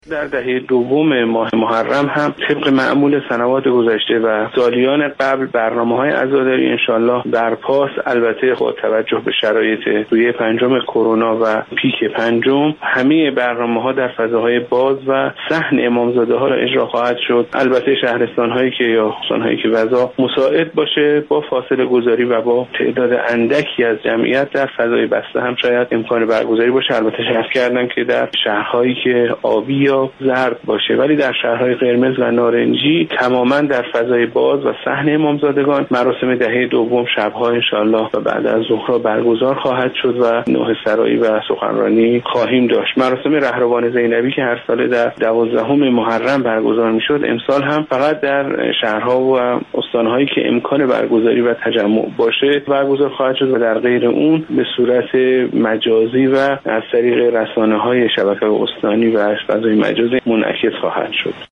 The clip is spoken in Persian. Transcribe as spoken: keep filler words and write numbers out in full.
در دهه دوم ماه محرم هم طبق معمول سنوات گذشته و سالیان قبل برنامه‌های عزاداری انشالله برپاست، البته با توجه به شرایط روی پنجم کرونا و پیک پنجم همه برنامه‌ها در فضاهای باز و صحن امامزاده ها را اجرا خواهد شد. البته شهرستان‌هایی که یا استان‌هایی که وضع مساعد باشه با فاصله گذاری و با تعداد اندکی از جمعیت در فضای بسته هم شاید امکان برگزاری باشه. البته شرط کردن که در شهرهایی که آبی یا زرد باشه، ولی در شهرهای قرمز و نارنجی تماما در فضای باز و صحن امامزادگان مراسم دهه دوم شب‌ها انشالله و بعد از ظهر برگزار خواهد شد و نوحه سرایی و سخنرانی خواهیم داشت. مراسم رهروان زینبی که هر ساله در دوازدهم محرم برگزار میشد، امسال هم فقط در شهرها و استان‌هایی که امکان برگزاری و تجمع باشه برگزار خواهد شد و در غیر اون به صورت مجازی و از طریق رسانه‌های شبکه استانی و فضای مجازی منعکس خواهد شد.